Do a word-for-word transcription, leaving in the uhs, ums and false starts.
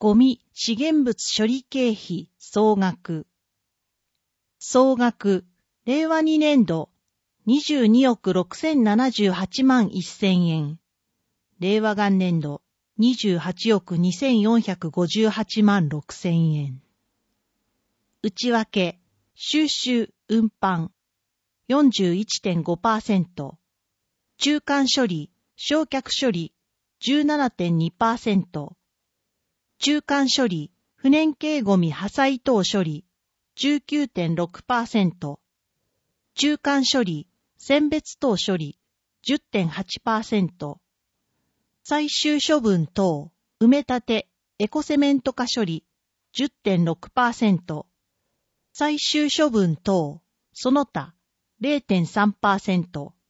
ゴミ資源物処理経費総額。総額、れいわにねんどにじゅうにおくろくせんななじゅうはちまんせんえん。れいわ元年度にじゅうはちおくにせんよんひゃくごじゅうはちまんろくせんえん。内訳、収集、運搬 よんじゅういってんごパーセント。中間処理、焼却処理 じゅうななてんにパーセント。中間処理、不燃系ゴミ破砕等処理 じゅうきゅうてんろくパーセント。中間処理、選別等処理 じゅってんはちパーセント。最終処分等、埋め立て、エコセメント化処理 じゅってんろくパーセント。最終処分等、その他 れいてんさんパーセント。